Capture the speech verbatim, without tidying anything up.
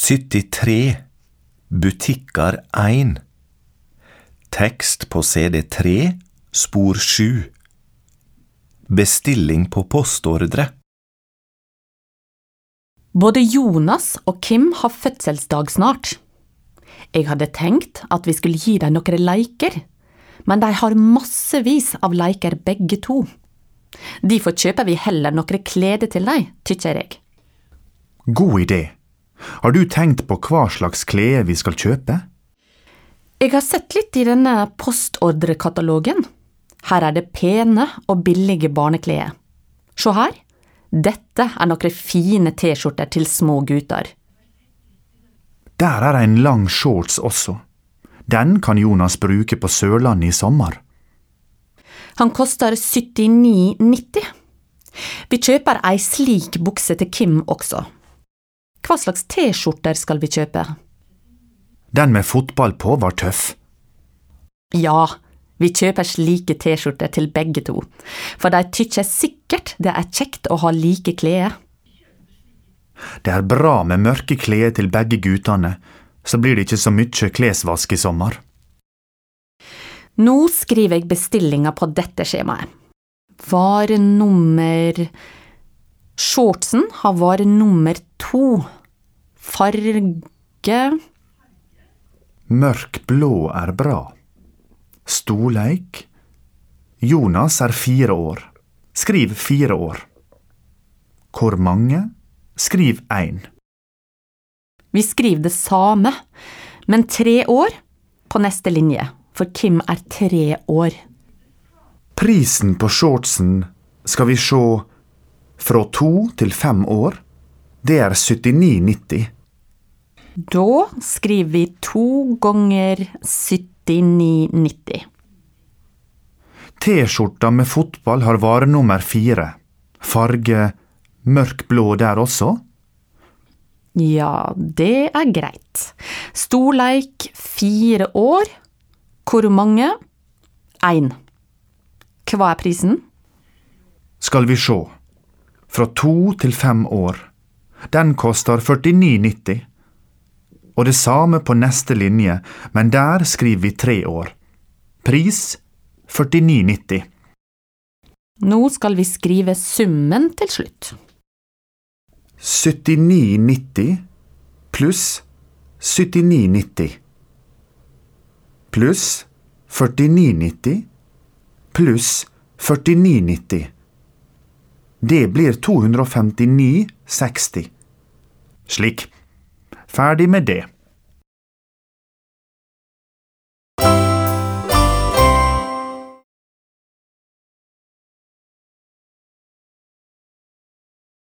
syttitre, butikker en. Tekst på C D tre, spor sju. Bestilling på postordre. Både Jonas og Kim har fødselsdag snart. Jeg hadde tenkt at vi skulle gi dem noen leker, men de har massevis av leker begge to. Derfor kjøper vi heller noen klede til dem, tykker jeg. God idé. Har du tenkt på hva slags klede vi skal kjøpe? Jeg har sett litt i denne postordrekatalogen. Her er det pene og billige barneklede. Se her. Dette er noen fine t-skjorter til små gutter. Der er en lang shorts også. Den kan Jonas bruke på Sørlandet i sommer. Han koster syttini nitti. Vi kjøper ei slik bukse til Kim også. Hva slags t-skjorter skal vi kjøpe? Den med fotball på var tøff. Ja, vi kjøper slike t-skjorter til begge to, for de tykker sikkert det er kjekt å ha like klede. Det er bra med mørke klede til begge guttene, så blir det ikke så mye klesvask i sommer. Nå skriver jeg bestillinger på dette skjemaet. Varenummer... Shortsen har varenummer to. Farge... Mørk blå er bra. Storleik. Jonas er fire år. Skriv fire år. Hvor mange? Skriv en. Vi skriver det samme, men tre år på neste linje, for Kim er tre år. Prisen på shortsen skal vi se fra to til fem år. Det er syttini nitti. Da skriver vi to ganger syttini nitti. T-skjorta med fotball har varenummer fire. Farge mørk blå der også? Ja, det er greit. Storleik fire år. Hvor mange? En. Hva er prisen? Skal vi se. Fra to til fem år. Den koster førtini nitti. Og det samme på neste linje, men der skriver vi tre år. Pris førtini nitti. Nå skal vi skrive summen til slutt. syttini nitti pluss syttini nitti pluss førtini nitti pluss førtini nitti. Det blir to hundre og femtini seksti. Slik. Ferdig med det.